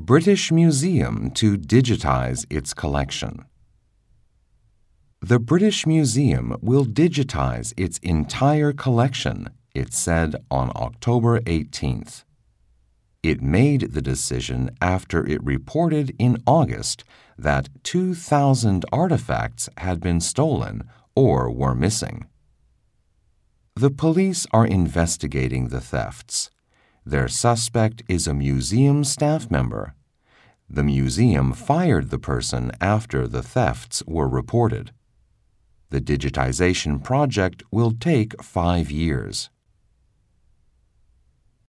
British Museum to digitize its collection. The British Museum will digitize its entire collection, it said on October 18th. It made the decision after it reported in August that 2,000 artifacts had been stolen or were missing. The police are investigating the thefts. Their suspect is a museum staff member. The museum fired the person after the thefts were reported. The digitization project will take 5 years.